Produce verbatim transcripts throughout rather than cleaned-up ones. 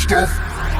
Stoff.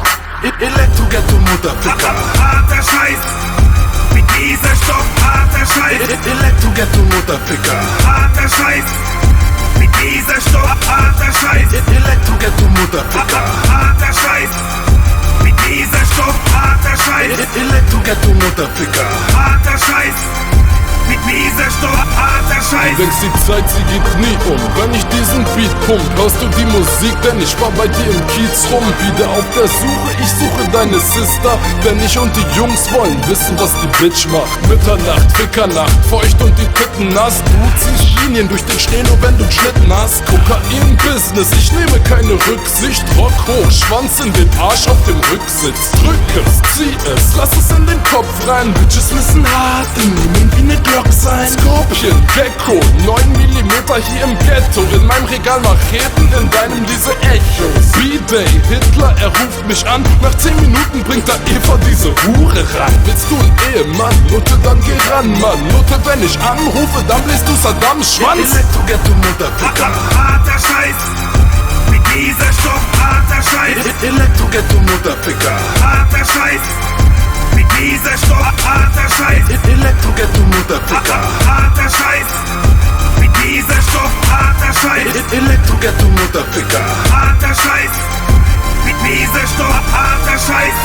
Elektro-Ghetto-Mutterficker. Harter Scheiß, mit dieser Stoff, harter Scheiß. Elektro-Ghetto-Mutterficker. Harter Scheiß, mit dieser Stoff, harter Scheiß. Elektro-Ghetto-Mutterficker. Harter Scheiß, mit dieser Stoff, harter Scheiß. Elektro-Ghetto-Mutterficker. Harter Scheiß, mit dieser Stoff, harter Scheiß. Du denkst, die Zeit, sie geht nie um. Wenn ich diesen Beat pump, hörst du die Musik, denn ich war bei dir im Kiez rum. Wieder auf der Suche, ich suche deine Sister. Denn ich und die Jungs wollen wissen, was die Bitch macht. Mitternacht, Fickernacht, feucht und die Titten nass. Du ziehst Linien durch den Schnee, nur wenn du einen Schlitten hast. Kokain-Business, ich nehme keine Rücksicht. Rock hoch, Schwanz in den Arsch auf dem Rücksitz. Drück es, zieh es, lass es in den Kopf rein. Bitches müssen hart in nehmen wie ne Glock sein. Scorpion, Gecko, neun Millimeter hier im Ghetto. In meinem Regal Macheten, in deinem diese Echos. B-Day, Hitler, er ruft mich an. Nach zehn Minuten bringt er Eva diese Hure ran. Willst du einen Ehemann? Nutte, dann geh ran, Mann. Nutte, wenn ich anrufe, dann bläst du Saddams Schwanz. Elektro-Ghetto-Mutterficker. Harter Scheiß, mit dieser Stoff, harter Scheiß. Elektro-Ghetto-Mutterficker. Harter Scheiß, mit dieser Stoff, harter Scheiß. Elektro-Ghetto-Mutterficker. Harter Scheiß, mit dieser Stoff, harter Scheiß. Elektro-Ghetto-Mutterficker. Harter Scheiß, mit dieser Stoff, harter Scheiß.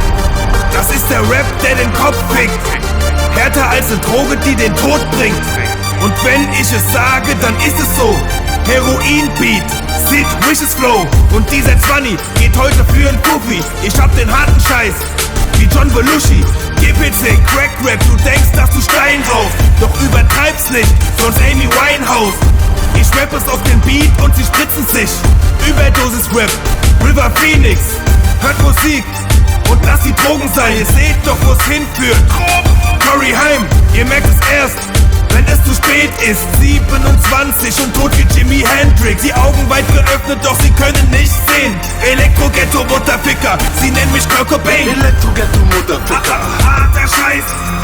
Das ist der Rap, der den Kopf fickt. Härter als eine Droge, die den Tod bringt. Und wenn ich es sage, dann ist es so. Heroin-Beat, Sid Wishes Flow. Und dieser zwanzig geht heute für einen Fuffi. Ich hab den harten Scheiß, wie John Belushi. G P C, Crack Rap, du denkst, dass du Stein drauf. Doch übertreib's nicht, sonst Amy Winehouse. Ich rap es auf den Beat und sie spritzen sich. Überdosis Rap, River Phoenix. Hört Musik und lasst die Drogen sein. Ihr seht doch, wo's hinführt. Corey Haim, ihr merkt es erst, wenn es zu spät ist. Siebenundzwanzig und tot wie Jimi Hendrix. Die Augen weit geöffnet, doch sie können nicht sehen. Elektro-Ghetto-Mutterficker, sie nennen mich Kurt Cobain. Elektro-Ghetto-Mutterficker. Harter Scheiß,